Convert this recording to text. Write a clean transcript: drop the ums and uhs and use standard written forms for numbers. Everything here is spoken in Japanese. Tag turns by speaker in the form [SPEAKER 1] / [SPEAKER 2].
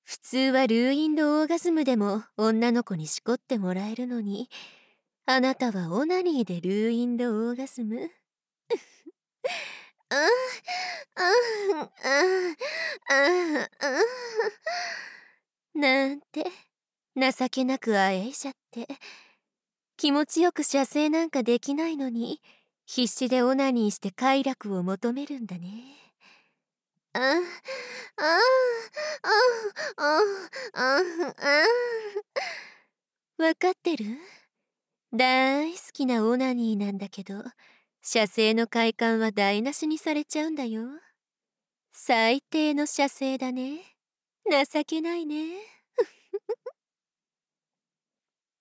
[SPEAKER 1] 普通はルーインドオーガズムでも女の子にしこってもらえるのに、あなたはオナニーでルーインドオーガズム。なんて情けなくあえいじゃって。気持ちよく射精なんかできないのに、必死でオナニーして快楽を求めるんだね。あ、あ、あ、あ、あ、あ、わかってる？大好きなオナニーなんだけど、射精の快感は台無しにされちゃうんだよ。最低の射精だね。情けないね。